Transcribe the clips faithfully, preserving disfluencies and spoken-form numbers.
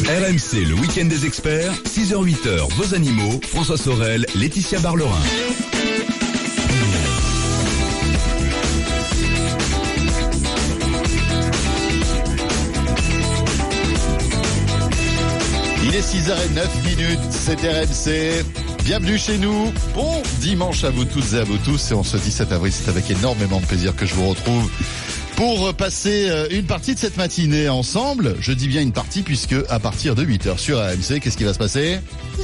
R M C, le week-end des experts, six heures huit heures, vos animaux, François Sorel, Laetitia Barlerin. Il est six heures zéro neuf minutes, c'est R M C. Bienvenue chez nous. Bon dimanche à vous toutes et à vous tous. Et on se dit sept avril, c'est avec énormément de plaisir que je vous retrouve pour passer une partie de cette matinée ensemble. Je dis bien une partie puisque à partir de huit heures sur R M C, qu'est-ce qui va se passer?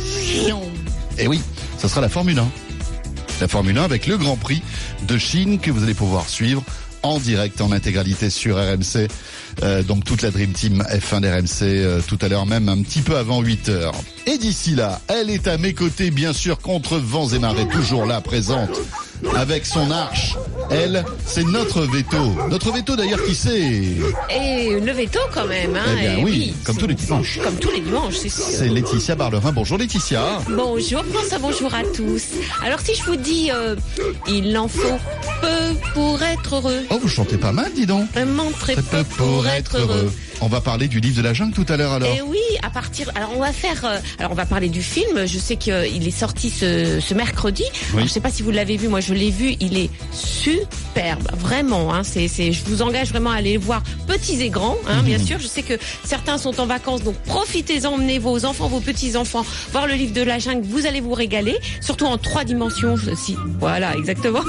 Eh oui, ça sera la Formule un. La Formule un avec le Grand Prix de Chine que vous allez pouvoir suivre en direct, en intégralité sur R M C. Euh, donc toute la Dream Team F un d'R M C euh, tout à l'heure, même un petit peu avant huit heures. Et d'ici là, elle est à mes côtés, bien sûr, contre vents et marées, toujours là, présente, avec son arche. Elle, c'est notre veto. Notre veto d'ailleurs, qui c'est? Et le veto quand même. Hein, eh bien et oui, oui, comme tous les dimanches. Comme tous les dimanches, c'est sûr. C'est Laetitia Barlerin. Bonjour Laetitia. Bonjour François, bonjour à tous. Alors si je vous dis, euh, il en faut peu pour être heureux. Oh, vous chantez pas mal, dis donc. Vraiment très peu, peu pour être heureux. heureux. On va parler du livre de la jungle tout à l'heure alors. Et oui, à partir. Alors on va faire. Euh, alors on va parler du film. Je sais qu'il est sorti ce, ce mercredi. Oui. Alors, je sais pas si vous l'avez vu. Moi je l'ai vu. Il est superbe, vraiment. Hein, c'est, c'est. Je vous engage vraiment à aller le voir, petits et grands. Hein, mmh. Bien sûr. Je sais que certains sont en vacances, donc profitez-en, emmenez vos enfants, vos petits enfants voir le livre de la jungle. Vous allez vous régaler, surtout en trois dimensions. Si. Voilà, exactement.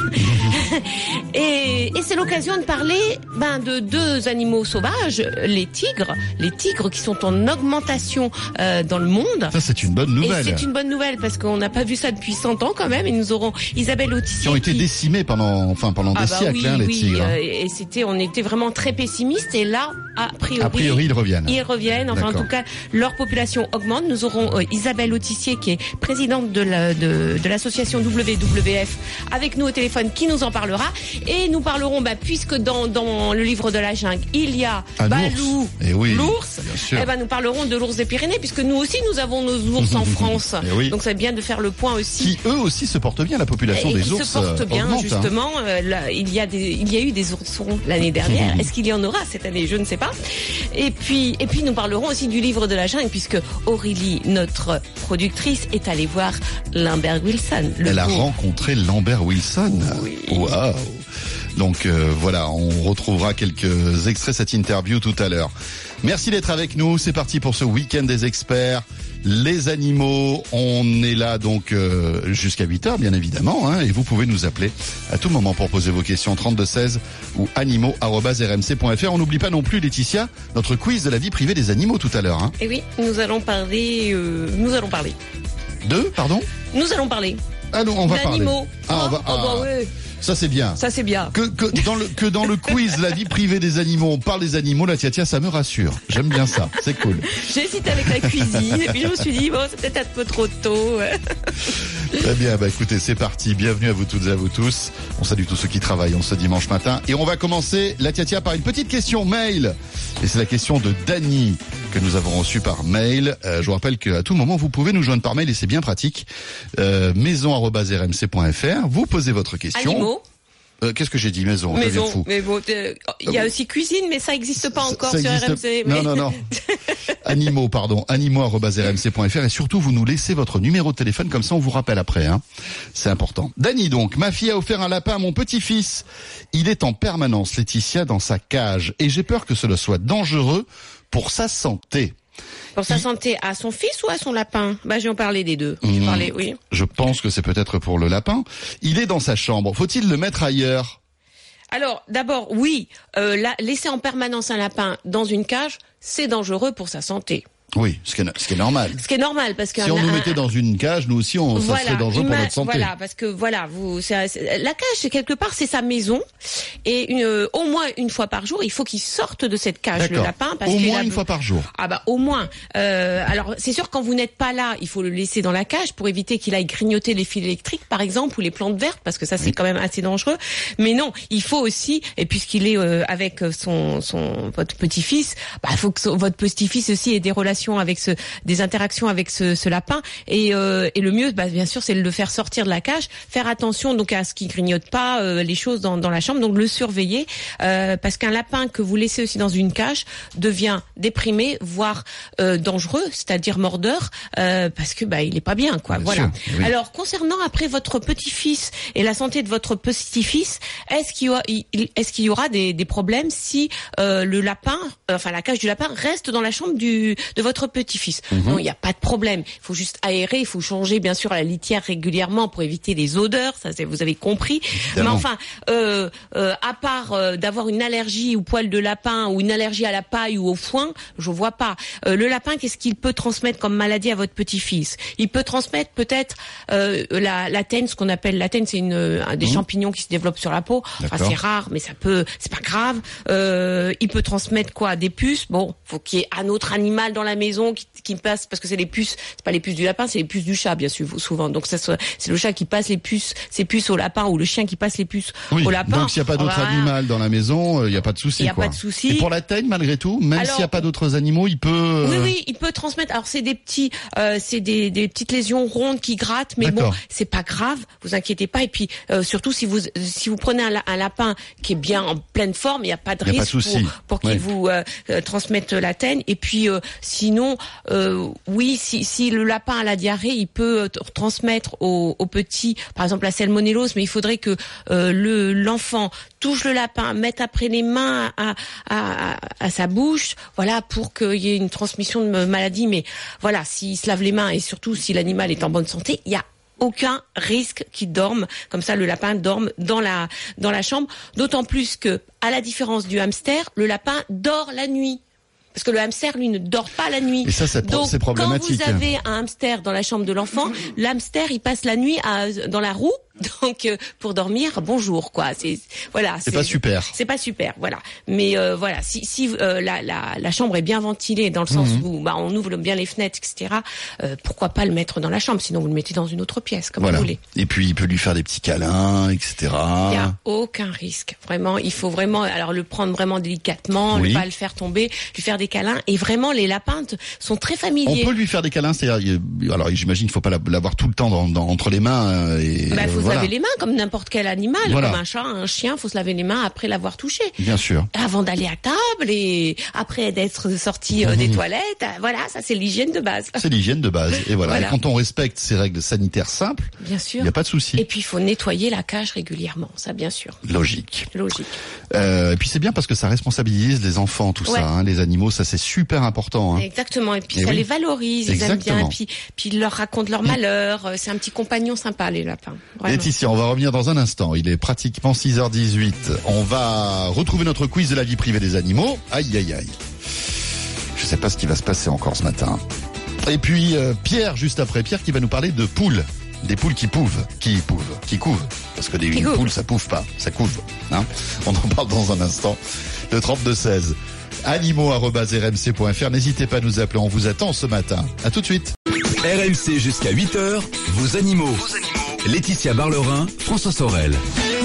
et, et c'est l'occasion de parler ben de deux animaux sauvages, les tigres. Les tigres qui sont en augmentation euh, dans le monde. Ça, c'est une bonne nouvelle. Et c'est une bonne nouvelle parce qu'on n'a pas vu ça depuis cent ans quand même. Et nous aurons Isabelle Autissier. Qui ont été qui... décimés pendant, enfin, pendant ah des bah siècles, oui, hein, les oui, tigres. Euh, et c'était, on était vraiment très pessimistes. Et là, a priori, a priori ils reviennent. Ils reviennent. Enfin, D'accord. En tout cas, leur population augmente. Nous aurons euh, Isabelle Autissier qui est présidente de, la, de, de l'association W W F avec nous au téléphone qui nous en parlera. Et nous parlerons, bah, puisque dans, dans le livre de la jungle, il y a Un Balou, et oui. l'ours. Eh ben, nous parlerons de l'ours des Pyrénées puisque nous aussi nous avons nos ours en France. Oui. Donc c'est bien de faire le point aussi. Qui eux aussi se portent bien, la population et des qui ours se portent bien augmente, justement. Hein. Euh, là, il y a des, il y a eu des oursons l'année dernière. Est-ce qu'il y en aura cette année? Je ne sais pas. Et puis, et puis nous parlerons aussi du livre de la jungle puisque Aurélie, notre productrice, est allée voir Lambert Wilson. Le Elle a cours. rencontré Lambert Wilson. Oui. Waouh. Donc euh, voilà, on retrouvera quelques extraits de cette interview tout à l'heure. Merci d'être avec nous, c'est parti pour ce week-end des experts. Les animaux, on est là donc euh, jusqu'à huit heures bien évidemment, hein, et vous pouvez nous appeler à tout moment pour poser vos questions trente-deux seize ou animaux arobase r m c point f r. On n'oublie pas non plus, Laetitia, notre quiz de la vie privée des animaux tout à l'heure. Hein. Et oui, nous allons parler, euh, nous allons parler. De, pardon? Nous allons parler. Ah non, on va d'animaux. parler. Ah, on va, oh, ah, bah ouais. Ça c'est bien. Ça c'est bien. Que, que dans le que dans le quiz la vie privée des animaux, on parle des animaux, la tia tia, ça me rassure. J'aime bien ça, c'est cool. J'ai hésité avec la cuisine et puis je me suis dit bon, c'est peut-être un peu trop tôt. Très bien, bah écoutez, c'est parti. Bienvenue à vous toutes et à vous tous. On salue tous ceux qui travaillent en ce dimanche matin et on va commencer la tia tia par une petite question mail. Et c'est la question de Dany que nous avons reçue par mail. Euh, je vous rappelle qu'à tout moment vous pouvez nous joindre par mail et c'est bien pratique. Euh, maison arobase r m c point f r. Vous posez votre question. Animaux. Euh, qu'est-ce que j'ai dit, maison? Maison, fou. mais bon, il euh, y a aussi cuisine, mais ça n'existe pas encore ça sur existe... R M C. Non, mais... non, non. Animaux, pardon. animaux arobase r m c point f r et surtout, vous nous laissez votre numéro de téléphone, comme ça on vous rappelle après. Hein. C'est important. Dany, donc, ma fille a offert un lapin à mon petit-fils. Il est en permanence, Laetitia, dans sa cage. Et j'ai peur que cela soit dangereux pour sa santé. Pour sa santé, à son fils ou à son lapin? Bah, je vais en parler des deux. Mmh, je, parlais, oui. je pense que c'est peut-être pour le lapin. Il est dans sa chambre. Faut-il le mettre ailleurs? Alors, d'abord, oui, euh, la, laisser en permanence un lapin dans une cage, c'est dangereux pour sa santé. Oui, ce qui est, ce qui est normal. Ce qui est normal, parce que si on nous mettait dans une cage, nous aussi, on, voilà, ça serait dangereux pour notre santé. Voilà, parce que voilà, vous, c'est, c'est, la cage, c'est quelque part, c'est sa maison, et une, euh, au moins une fois par jour, il faut qu'il sorte de cette cage, D'accord. le lapin, parce au qu'il moins a... une fois par jour. Ah bah au moins. Euh, alors c'est sûr, quand vous n'êtes pas là, il faut le laisser dans la cage pour éviter qu'il aille grignoter les fils électriques, par exemple, ou les plantes vertes, parce que ça c'est oui. quand même assez dangereux. Mais non, il faut aussi, et puisqu'il est euh, avec son, son votre petit-fils, bah il faut que son, votre petit-fils aussi ait des relations relations avec ce, des interactions avec ce, ce lapin. Et, euh, et le mieux, bah, bien sûr, c'est de le faire sortir de la cage, faire attention donc à ce qu'il grignote pas euh, les choses dans, dans la chambre, donc le surveiller, euh, parce qu'un lapin que vous laissez aussi dans une cage devient déprimé, voire euh, dangereux, c'est-à-dire mordeur, euh, parce que bah il est pas bien, quoi. Bien voilà. sûr, oui. Alors concernant après votre petit-fils et la santé de votre petit-fils, est-ce qu'il y aura, il, est-ce qu'il y aura des, des problèmes si euh, le lapin, euh, enfin la cage du lapin reste dans la chambre du de votre petit-fils? Mm-hmm. Non, il n'y a pas de problème. Il faut juste aérer, il faut changer bien sûr la litière régulièrement pour éviter les odeurs. Ça, c'est, vous avez compris. Évidemment. Mais enfin, euh, euh, à part euh, d'avoir une allergie au poil de lapin ou une allergie à la paille ou au foin, je vois pas. Euh, le lapin, qu'est-ce qu'il peut transmettre comme maladie à votre petit-fils? Il peut transmettre peut-être euh, la, la teigne, ce qu'on appelle la teigne, c'est une un, des mmh. champignons qui se développent sur la peau. Enfin, c'est rare, mais ça peut, c'est pas grave. Euh, il peut transmettre quoi? Des puces. Bon, faut qu'il y ait un autre animal dans la maison qui, qui passe, parce que c'est les puces, c'est pas les puces du lapin, c'est les puces du chat, bien sûr, souvent. Donc ça, c'est le chat qui passe les puces, ses puces au lapin, ou le chien qui passe les puces oui, au lapin. Donc s'il n'y a pas d'autre voilà. animal dans la maison, il euh, n'y a pas de souci. Il n'y a quoi. pas de souci. Et pour la teigne, malgré tout, même s'il n'y a pas d'autres animaux, il peut. Euh... Oui, oui, il peut transmettre. Alors c'est des petits, euh, c'est des, des petites lésions rondes qui grattent, mais D'accord. bon, c'est pas grave. Vous inquiétez pas. Et puis euh, surtout si vous si vous prenez un, un lapin qui est bien en pleine forme, il n'y a pas de risque pas de pour, pour qu'il ouais. vous euh, transmette la teigne. Et puis euh, sinon, euh, oui, si, si le lapin a la diarrhée, il peut transmettre au, au petit, par exemple la salmonellose, mais il faudrait que euh, le l'enfant touche le lapin, mette après les mains à, à, à, à sa bouche, voilà, pour qu'il y ait une transmission de maladie. Mais voilà, s'il se lave les mains et surtout si l'animal est en bonne santé, il y a aucun risque qu'il dorme comme ça, le lapin dorme dans la dans la chambre. D'autant plus que, à la différence du hamster, le lapin dort la nuit. Parce que le hamster, lui, ne dort pas la nuit. Et ça, c'est, Donc, c'est problématique. quand vous avez un hamster dans la chambre de l'enfant, l'hamster, il passe la nuit à, dans la roue. Donc, euh, pour dormir, bonjour, quoi. C'est, voilà. C'est, c'est pas super. C'est pas super, voilà. Mais, euh, voilà. Si, si, euh, la, la, la chambre est bien ventilée, dans le sens mmh. où, bah, on ouvre bien les fenêtres, et cetera, euh, pourquoi pas le mettre dans la chambre? Sinon, vous le mettez dans une autre pièce, comme voilà. vous voulez. Et puis, il peut lui faire des petits câlins, et cetera. Il y a aucun risque. Vraiment, il faut vraiment, alors, le prendre vraiment délicatement, oui. ne pas le faire tomber, lui faire des câlins. Et vraiment, les lapins sont très familiers. On peut lui faire des câlins, c'est-à-dire, alors, j'imagine qu'il faut pas l'avoir tout le temps dans, dans, entre les mains, et. Bah, faut voilà. se laver les mains, comme n'importe quel animal, voilà. comme un chat, un chien, faut se laver les mains après l'avoir touché. Bien sûr. Avant d'aller à table et après d'être sorti euh, mmh. des toilettes, voilà, ça c'est l'hygiène de base. C'est l'hygiène de base, et voilà. voilà. Et quand on respecte ces règles sanitaires simples, bien sûr, il n'y a pas de souci. Et puis il faut nettoyer la cage régulièrement, ça bien sûr. Logique. Logique. Euh, et puis c'est bien parce que ça responsabilise les enfants, tout ouais. ça, hein, les animaux, ça c'est super important. Hein. Exactement, et puis et ça oui. les valorise, Exactement. Ils aiment bien, et puis, puis ils leur racontent leur malheur, c'est un petit compagnon sympa les lapins. Vraiment. Laetitia, on va revenir dans un instant. Il est pratiquement six heures dix-huit. On va retrouver notre quiz de la vie privée des animaux. Aïe, aïe, aïe. Je sais pas ce qui va se passer encore ce matin. Et puis, euh, Pierre, juste après. Pierre qui va nous parler de poules. Des poules qui pouvent. Qui pouvent. Qui couvent. Parce que des une poules, ça pouve pas. Ça couve. Hein, on en parle dans un instant. Le trente-deux seize. animaux arobase r m c point f r. N'hésitez pas à nous appeler. On vous attend ce matin. À tout de suite. R M C jusqu'à huit heures. Vos animaux. Vos animaux. Laetitia Barlerin, François Sorel.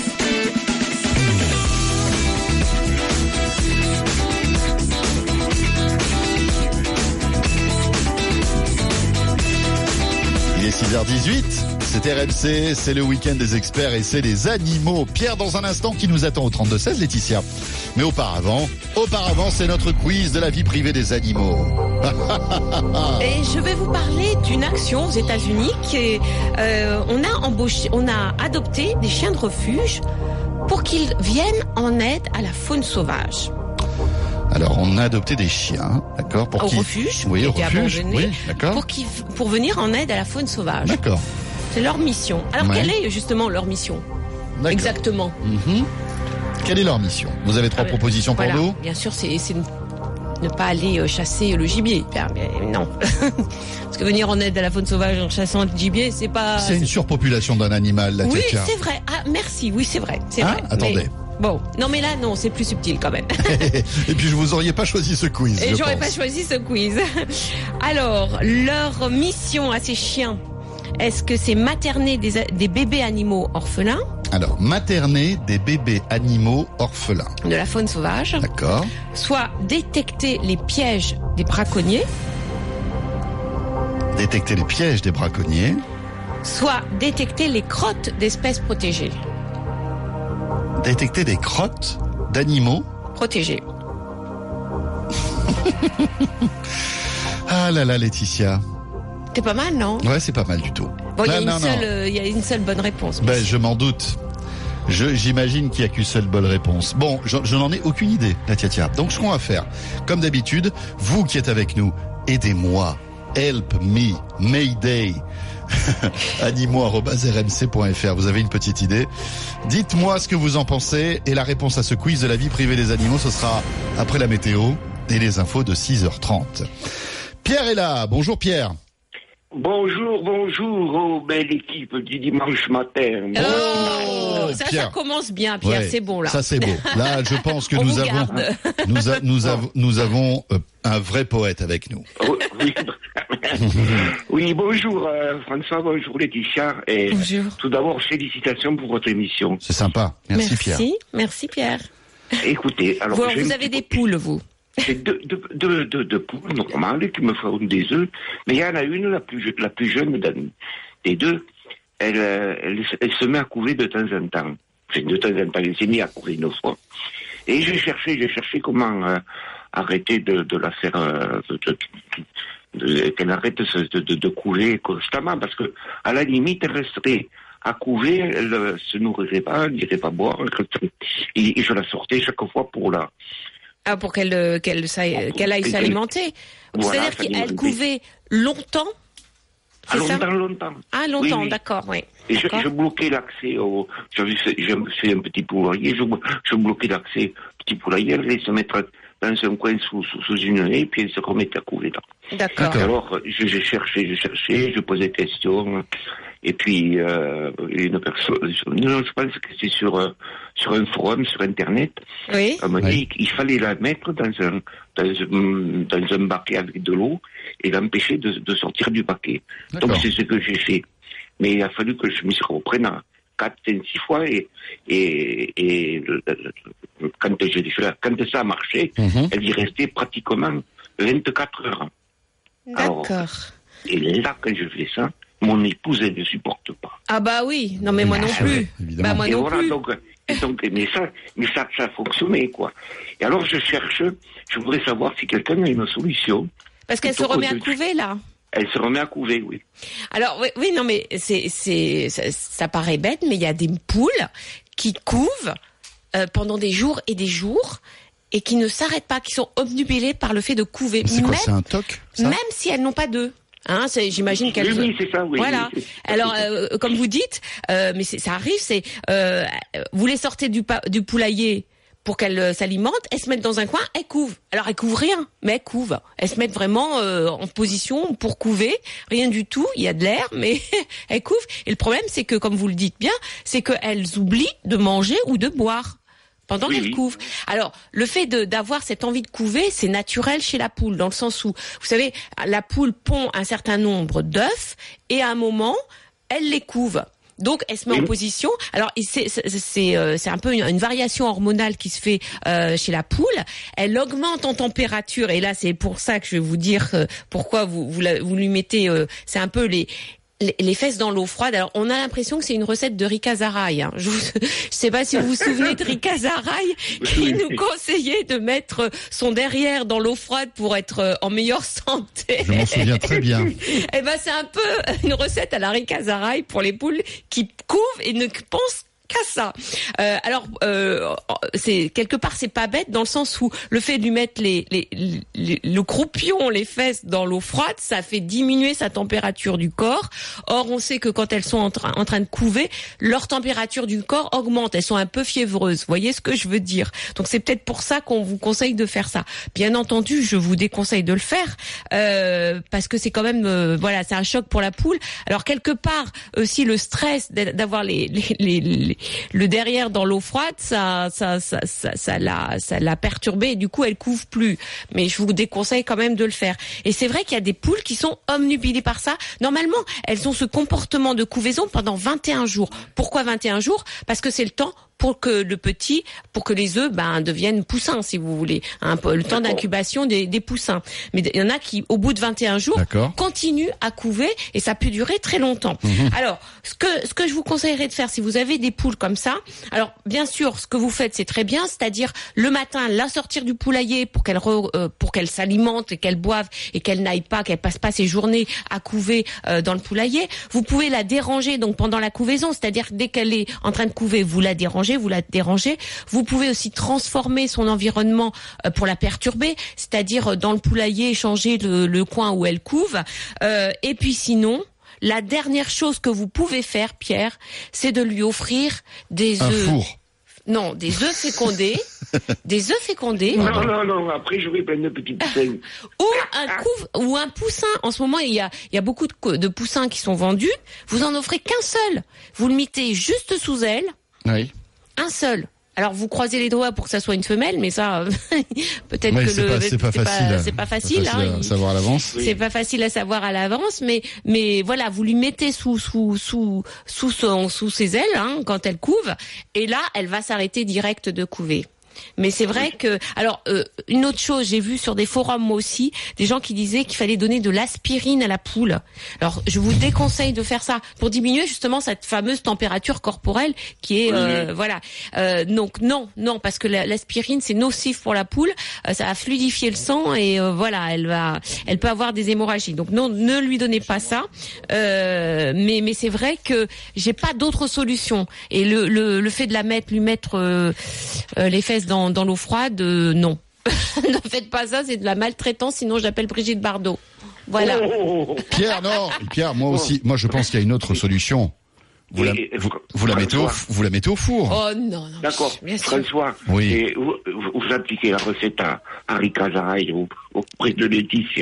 Il est six heures dix-huit, c'est R M C, c'est le week-end des experts et c'est les animaux. Pierre dans un instant qui nous attend au trente-deux seize, Laetitia. Mais auparavant, auparavant c'est notre quiz de la vie privée des animaux. Et je vais vous parler d'une action aux États-Unis qui euh, on a embauché, on a adopté des chiens de refuge pour qu'ils viennent en aide à la faune sauvage. Alors, on a adopté des chiens, d'accord, pour au qui refuge, oui, au refuge, abandonnés, oui, d'accord, pour qui, pour venir en aide à la faune sauvage. D'accord. C'est leur mission. Alors, ouais. quelle est justement leur mission? D'accord. Exactement. Mm-hmm. Quelle est leur mission? Vous avez trois ah, propositions pour voilà. nous? Bien sûr, c'est, c'est ne pas aller chasser le gibier. Mais non. Parce que venir en aide à la faune sauvage en chassant le gibier, c'est pas... C'est une surpopulation d'un animal, la Oui, tchatcha. c'est vrai. Ah, merci. Oui, c'est vrai. C'est hein vrai. Attendez. Mais... Bon, non mais là, non, c'est plus subtil quand même. Et puis je vous auriez pas choisi ce quiz. Et je j'aurais pense. pas choisi ce quiz. Alors, leur mission à ces chiens, est-ce que c'est materner des, des bébés animaux orphelins? Alors, materner des bébés animaux orphelins. De la faune sauvage. D'accord. Soit détecter les pièges des braconniers. détecter les pièges des braconniers. Soit détecter les crottes d'espèces protégées. Détecter des crottes d'animaux Protégées. Ah là là, Laetitia. C'est pas mal, non? Ouais, c'est pas mal du tout. Bon, il y a non, une non, seule, non. euh, il y a une seule bonne réponse. Ben, je m'en doute. Je, j'imagine qu'il n'y a qu'une seule bonne réponse. Bon, je, je n'en ai aucune idée, la tia tia. Donc, ce qu'on va faire, comme d'habitude, vous qui êtes avec nous, aidez-moi. Help me, Mayday. animo arobase r m c point f r. Vous avez une petite idée? Dites-moi ce que vous en pensez. Et la réponse à ce quiz de la vie privée des animaux, ce sera après la météo et les infos de six heures trente. Pierre est là. Bonjour Pierre. Bonjour, bonjour, oh belle équipe du dimanche matin. Oh, ça, Pierre. ça commence bien, Pierre, Ouais, c'est bon là. Ça c'est beau. Là, je pense que On nous vous avons, garde. nous, a- nous, avons, nous avons euh, un vrai poète avec nous. Oh, oui, oui, bonjour euh, François, bonjour Laetitia. Et Bonjour. tout d'abord, félicitations pour votre émission. C'est sympa. Merci, Pierre. Merci, merci Pierre. Écoutez, alors Vous, j'ai vous un avez petit- des poules, vous? J'ai deux, deux, deux, deux, deux poules normales qui me font des œufs, mais il y en a une, la plus, je- la plus jeune d'en- des deux, elle, euh, elle, elle se met à couver de temps en temps. Enfin, de temps en temps, elle s'est mise à couver une fois. Et j'ai cherché, j'ai cherché comment euh, arrêter de, de la faire, euh, de, de, de- qu'elle arrête de, se- de, de, de couver constamment, parce que à la limite, elle resterait à couver, elle euh, se nourrirait pas, elle n'irait pas boire, elle resterait- et, et je la sortais chaque fois pour la... Ah, pour qu'elle euh, qu'elle s'aille- qu'elle aille Qu'elle- s'alimenter. Voilà, C'est-à-dire qu'elle s'alimenter. couvait longtemps? Ah, C'est ça? longtemps, longtemps. Ah, longtemps, Oui, oui. d'accord, oui. Et je, D'accord. je bloquais l'accès au... J'avais fait, j'ai fait un petit poulailler, je, je bloquais l'accès au petit poulailler, elle allait se mettre dans un coin sous, sous, sous une haie, puis elle se remettait à couver là. D'accord. Et alors, je- j'ai cherché, j'ai cherché, je posais des questions, et puis euh, une personne... Non, je pense que c'est sur, euh, sur un forum, sur Internet, Oui. elle m'a Ouais. dit qu'il fallait la mettre dans un, dans un, dans un baquet avec de l'eau et l'empêcher de, de sortir du baquet. D'accord. Donc c'est ce que j'ai fait. Mais il a fallu que je m'y reprenne à quatre, cinq, six fois et, et, et le- le- le- quand, j'ai fait, quand ça a marché, Mhm. elle y restait pratiquement vingt-quatre heures. Alors, D'accord. Et là, quand je fais ça, mon épouse, elle ne supporte pas. Ah bah oui, non mais moi non Ah plus. ouais, évidemment. Bah moi et non voilà, plus. donc, et donc, mais ça, mais ça, ça a fonctionné, quoi. Et alors, je cherche, je voudrais savoir si quelqu'un a une solution. Parce qu'elle se plutôt que remet à de- couver là. Elle se remet à couver, oui. Alors oui, oui non mais c'est c'est ça, ça paraît bête, mais il y a des poules qui couvent euh, pendant des jours et des jours et qui ne s'arrêtent pas, qui sont obnubilées par le fait de couver, C'est quoi, même, c'est un toc, ça? même si elles n'ont pas d'œufs. Hein, c'est, j'imagine qu'elles. Oui, oui, c'est ça, oui. Voilà. oui, c'est- Alors, euh, comme vous dites, euh, mais c'est, ça arrive, c'est euh, vous les sortez du, pa- du poulailler pour qu'elles euh, s'alimentent, elles se mettent dans un coin, elles couvent. Alors elles couvent rien, mais elles couvent. Elles se mettent vraiment euh, en position pour couver, rien du tout. Il y a de l'air, mais elles couvent. Et le problème, c'est que, comme vous le dites bien, c'est qu'elles oublient de manger ou de boire pendant Oui, qu'elles oui. couvent. Alors, le fait de d'avoir cette envie de couver, c'est naturel chez la poule, dans le sens où, vous savez, la poule pond un certain nombre d'œufs et à un moment, elle les couve. Donc, elle se met Oui. en position. Alors, et c'est c'est c'est, euh, c'est un peu une, une variation hormonale qui se fait euh, chez la poule. Elle augmente en température et là, c'est pour ça que je vais vous dire euh, pourquoi vous vous, la- vous lui mettez. Euh, c'est un peu les les les fesses dans l'eau froide. Alors, on a l'impression que c'est une recette de Rika Zaraï. Hein. Je, vous, je sais pas si vous vous souvenez de Rika Zaraï qui nous conseillait de mettre son derrière dans l'eau froide pour être euh, en meilleure santé. Je m'en souviens très bien. Eh ben, c'est un peu une recette à la Rika Zaraï pour les poules qui couvent et ne pensent qu'à ça. Euh, alors, euh, c'est quelque part, c'est pas bête dans le sens où le fait de lui mettre les, les, les- le croupion, les fesses dans l'eau froide, ça fait diminuer sa température du corps. Or, on sait que quand elles sont en train, en train de couver, leur température du corps augmente. Elles sont un peu fiévreuses. Vous voyez ce que je veux dire? Donc, c'est peut-être pour ça qu'on vous conseille de faire ça. Bien entendu, je vous déconseille de le faire euh, parce que c'est quand même, euh, voilà, c'est un choc pour la poule. Alors, quelque part aussi, le stress d'avoir les, les, les, les le derrière dans l'eau froide, ça, ça, ça, ça, ça l'a, ça l'a perturbé et du coup, elle couve plus. Mais je vous déconseille quand même de le faire. Et c'est vrai qu'il y a des poules qui sont omnubilées par ça. Normalement, elles ont ce comportement de couvaison pendant vingt et un jours. Pourquoi vingt et un jours? Parce que c'est le temps pour que le petit, pour que les œufs ben deviennent poussins, si vous voulez, un peu le temps d'incubation des, des poussins. Mais il y en a qui, au bout de vingt et un jours, D'accord. continuent à couver et ça peut durer très longtemps. Mmh. Alors, ce que ce que je vous conseillerais de faire, si vous avez des poules comme ça, alors bien sûr, ce que vous faites, c'est très bien, c'est-à-dire le matin, la sortir du poulailler pour qu'elle re, euh, pour qu'elle s'alimente et qu'elle boive et qu'elle n'aille pas, qu'elle passe pas ses journées à couver euh, dans le poulailler. Vous pouvez la déranger donc pendant la couvaison, c'est-à-dire dès qu'elle est en train de couver, vous la dérangez, vous la dérangez. Vous pouvez aussi transformer son environnement euh, pour la perturber, c'est-à-dire euh, dans le poulailler changer le, le coin où elle couve. Euh, et puis sinon, la dernière chose que vous pouvez faire, Pierre, c'est de lui offrir des Un œufs. four. Non, des œufs fécondés, des œufs fécondés. Non, non, non, après j'aurai plein de petits poussins. Ou un couve, ou un poussin. En ce moment, il y a, il y a beaucoup de, de poussins qui sont vendus. Vous en offrez qu'un seul. Vous le mettez juste sous elle. Oui. Un seul. Alors vous croisez les doigts pour que ça soit une femelle, mais ça, peut-être Oui, que c'est le, pas, c'est pas c'est facile. pas, c'est pas facile, Pas facile hein, à il- savoir à l'avance. Oui. C'est pas facile à savoir à l'avance, mais mais voilà, vous lui mettez sous sous sous sous son sous ses ailes hein, quand elle couve, et là, elle va s'arrêter direct de couver. Mais c'est vrai que, alors euh, une autre chose, j'ai vu sur des forums moi aussi des gens qui disaient qu'il fallait donner de l'aspirine à la poule. Alors je vous déconseille de faire ça pour diminuer justement cette fameuse température corporelle qui est euh, Oui. voilà. Euh, donc non, non parce que la- l'aspirine c'est nocif pour la poule, euh, ça va fluidifier le sang et euh, voilà, elle va, elle peut avoir des hémorragies. Donc non, ne lui donnez pas ça. Euh, mais mais c'est vrai que j'ai pas d'autre solution et le le, le fait de la mettre, lui mettre euh, euh, les fesses dans, dans l'eau froide, euh, non. Ne faites pas ça, c'est de la maltraitance, sinon j'appelle Brigitte Bardot. Voilà. Oh, oh, oh, oh. Pierre, non. Pierre, moi aussi. Moi, je pense qu'il y a une autre solution. Vous la, Et- et- vous, vous la mettez au, François. vous la mettez au four. Oh non, non. D'accord. Bien sûr. François, Oui. et vous, vous, vous appliquez la recette à Harry Cazaray au- auprès de Laetitia.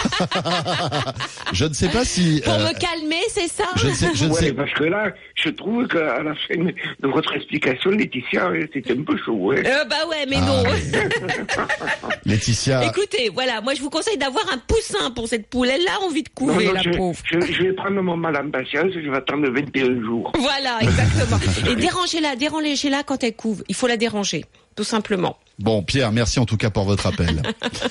Je ne sais pas si. Pour euh, me calmer, c'est ça? je ne sais, je ne Ouais, sais. parce que là, je trouve qu'à la fin de votre explication, Laetitia, c'était un peu chaud. Hein. Euh, bah ouais, mais Ah, non. Laetitia. Écoutez, voilà, moi je vous conseille d'avoir un poussin pour cette poule. Elle a envie de Non, couver, non, la je, pauvre. je, je vais prendre mon mal en patience, je vais attendre vingt et un jours. Voilà, exactement. Et dérangez-la, dérangez-la quand elle couve. Il faut la déranger, tout simplement. Bon, Pierre, merci en tout cas pour votre appel.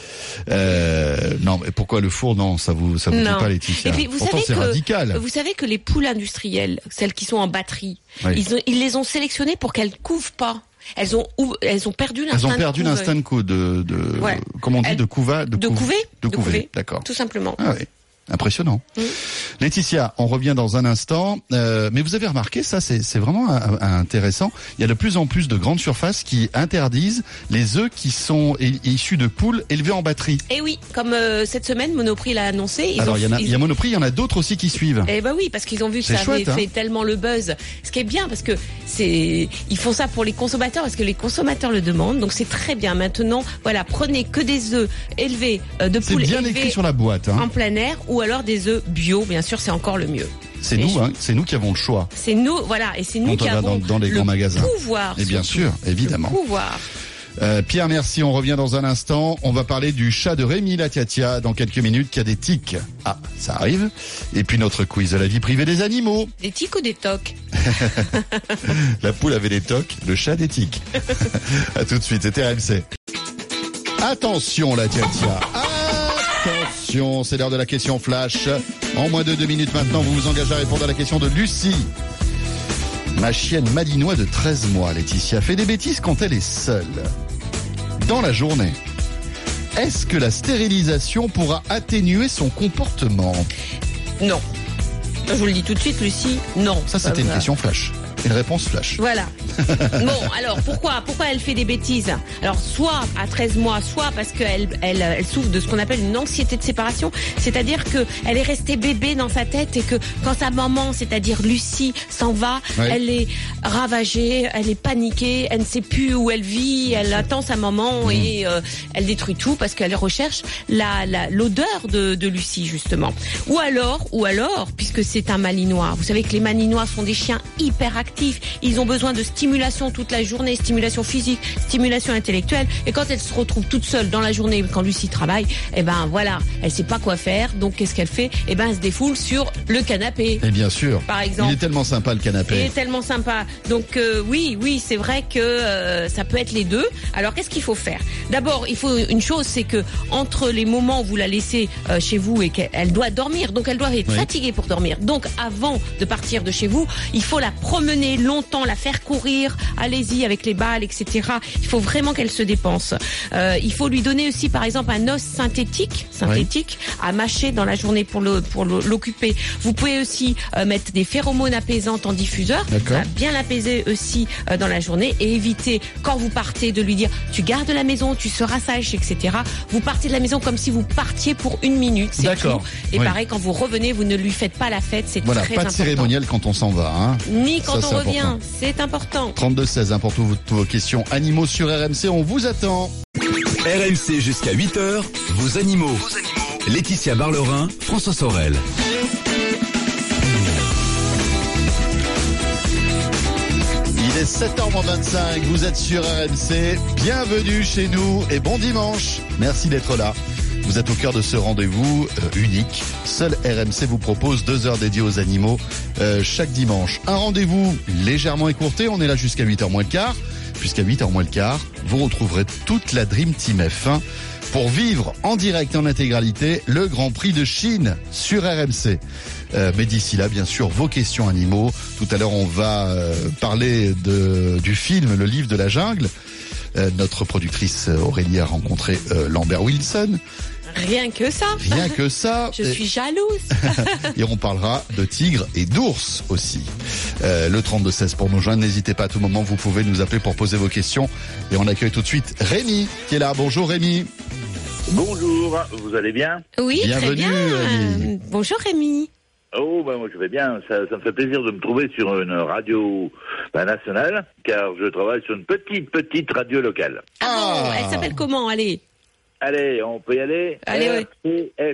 euh, non, mais pourquoi le four? Non, ça vous, ça vous dit Non. pas, Laetitia. Et puis vous Pourtant, savez c'est que radical. vous savez que les poules industrielles, celles qui sont en batterie, Oui. ils, ont- ils les ont sélectionnées pour qu'elles couvent pas. Elles ont ou- elles ont perdu l'instinct. Elles ont perdu de couver. l'instinct de coup, de, de, Ouais. comment on dit, Elles- de couva, de couv- couver, de de couver. couver. D'accord. Tout simplement. Ah oui. Impressionnant. Mm. Laetitia, on revient dans un instant. Euh, mais vous avez remarqué, ça c'est c'est vraiment un- un- intéressant. Il y a de plus en plus de grandes surfaces qui interdisent les œufs qui sont i- issus de poules élevées en batterie. Et oui, comme euh, cette semaine, Monoprix l'a annoncé. Ils Alors ont, il y en a, ils il y a ont- Monoprix, il y en a d'autres aussi qui suivent. Eh ben oui, parce qu'ils ont vu que C'est ça avait chouette, hein. fait tellement le buzz. Ce qui est bien, parce que c'est, ils font ça pour les consommateurs, parce que les consommateurs le demandent. Donc c'est très bien. Maintenant, voilà, prenez que des œufs élevés euh, de C'est poules bien élevées écrit sur la boîte. Hein. en plein air, ou alors des œufs bio. Bien sûr, c'est encore le mieux. C'est Et nous, je- hein, c'est nous qui avons le choix. C'est nous, voilà, et c'est nous Quand on qui va avons dans- dans les le grands magasins. pouvoir. Et bien surtout. sûr, évidemment. Le pouvoir. Euh, Pierre, merci. On revient dans un instant. On va parler du chat de Rémi Latiatia dans quelques minutes qui a des tics. Ah, ça arrive. Et puis notre quiz de la vie privée des animaux. Des tics ou des tocs? La poule avait des tocs, le chat des tics. À tout de suite, c'était R M C. Attention Latiatia. Attention, c'est l'heure de la question flash. En moins de deux minutes maintenant, vous vous engagez à répondre à la question de Lucie. Ma chienne malinois de treize mois, Laetitia, fait des bêtises quand elle est seule. Dans la journée, est-ce que la stérilisation pourra atténuer son comportement? Non. Je vous le dis tout de suite, Lucie, non. Ça, c'était une va. question flash. Une réponse flash. Voilà. Bon, alors pourquoi pourquoi elle fait des bêtises? Alors soit à treize mois, soit parce qu'elle elle, elle souffre de ce qu'on appelle une anxiété de séparation, c'est-à-dire que elle est restée bébé dans sa tête et que quand sa maman, c'est-à-dire Lucie, s'en va, Ouais. elle est ravagée, elle est paniquée, elle ne sait plus où elle vit, elle attend sa maman Mmh. et euh, elle détruit tout parce qu'elle recherche la la- l'odeur de, de Lucie justement. Ou alors, ou alors, puisque c'est un malinois, vous savez que les malinois sont des chiens hyper actifs. actifs, ils ont besoin de stimulation toute la journée, stimulation physique, stimulation intellectuelle. Et quand elle se retrouve toute seule dans la journée, quand Lucie travaille, eh ben voilà, elle sait pas quoi faire. Donc qu'est-ce qu'elle fait? Eh ben elle se défoule sur le canapé. Et bien sûr. Par exemple. Il est tellement sympa le canapé. Il est tellement sympa. Donc euh, oui, oui, c'est vrai que euh, ça peut être les deux. Alors qu'est-ce qu'il faut faire? D'abord, il faut une chose, c'est que entre les moments où vous la laissez euh, chez vous et qu'elle doit dormir, donc elle doit être oui. fatiguée pour dormir. Donc avant de partir de chez vous, il faut la promener longtemps, la faire courir. Allez-y avec les balles, et cetera. Il faut vraiment qu'elle se dépense. Euh, il faut lui donner aussi, par exemple, un os synthétique, synthétique oui. à mâcher dans la journée pour le pour l'occuper. Vous pouvez aussi euh, mettre des phéromones apaisantes en diffuseur, euh, bien l'apaiser aussi euh, dans la journée et éviter quand vous partez de lui dire tu gardes la maison, tu seras sage, et cetera. Vous partez de la maison comme si vous partiez pour une minute, c'est D'accord. tout. Et oui. pareil, quand vous revenez, vous ne lui faites pas la fête, c'est voilà, très pas important. Pas de cérémonial quand on s'en va. Hein. Ni quand Ça, on revient, important. C'est important. trente-deux seize, hein, pour toutes vos questions animaux sur R M C, on vous attend. R M C jusqu'à huit heures, vos animaux. Vos animaux. Laetitia Barlerin, François Sorel. Il est sept heures moins vingt-cinq, vous êtes sur R M C, bienvenue chez nous et bon dimanche. Merci d'être là. Vous êtes au cœur de ce rendez-vous euh, unique. Seul R M C vous propose deux heures dédiées aux animaux euh, chaque dimanche. Un rendez-vous légèrement écourté, on est là jusqu'à huit heures moins le quart. Jusqu'à huit heures moins le quart, vous retrouverez toute la Dream Team F un pour vivre en direct et en intégralité le Grand Prix de Chine sur R M C. Euh, mais d'ici là, bien sûr, vos questions animaux. Tout à l'heure, on va euh, parler de, du film Le Livre de la Jungle. Euh, notre productrice Aurélie a rencontré euh, Lambert Wilson. Rien que ça. Rien que ça. Je suis jalouse. Et on parlera de tigres et d'ours aussi. Euh, le trente-deux seize pour nous joindre. N'hésitez pas à tout moment, vous pouvez nous appeler pour poser vos questions. Et on accueille tout de suite Rémi qui est là. Bonjour Rémi. Bonjour, vous allez bien? Oui, bienvenue, très bien. Rémi. Euh, bonjour Rémi. Oh, ben moi je vais bien. Ça, ça me fait plaisir de me trouver sur une radio ben, nationale, car je travaille sur une petite, petite radio locale. Ah, ah. Bon, elle s'appelle comment? Allez. Allez, on peut y aller. Allez, R T S.